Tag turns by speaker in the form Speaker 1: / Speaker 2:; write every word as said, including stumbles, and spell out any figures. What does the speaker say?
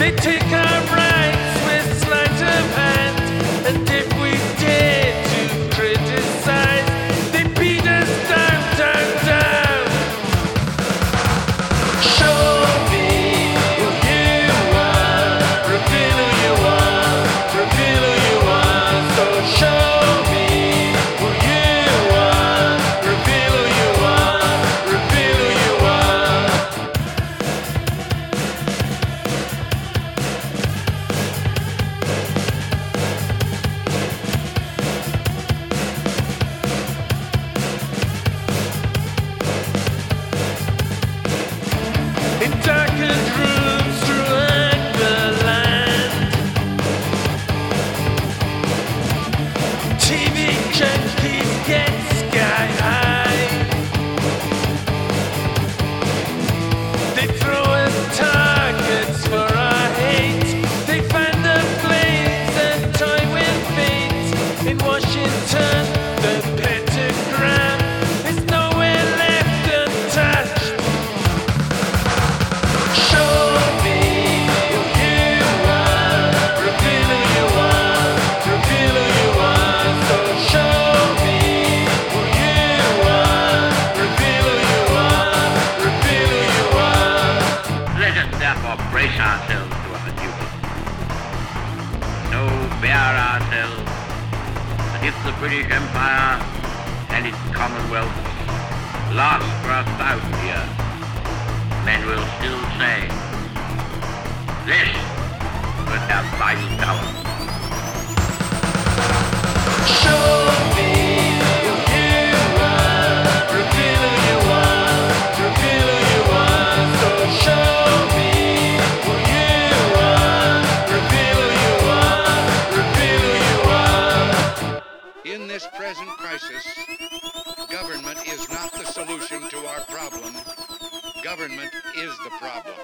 Speaker 1: They take our rights with sleight of hand, and if we dare to criticize, they beat us down, down, down. Show me who you are, reveal who you are, reveal who you are. So show me who you are, reveal who you are, reveal who you are. In darkened rooms throughout the land, T V junkies get sky high. They throw us targets for our hate. They fan the flames and toy with fate. In Washington, the pentagram is nowhere left untouched. Show me who you are, reveal who you are, reveal who you are. So show me who you are, reveal who you are, reveal who you are.
Speaker 2: Let us therefore brace ourselves to our duty. So bear ourselves that if the British Empire and its Commonwealth last for a thousand years, men will still say, this was our vital power.
Speaker 1: Show me who you are, reveal who you are, reveal who you are. So show me who you are, reveal who you are, reveal who you are.
Speaker 3: In this present crisis, government is not the solution to our problem. Government is the problem.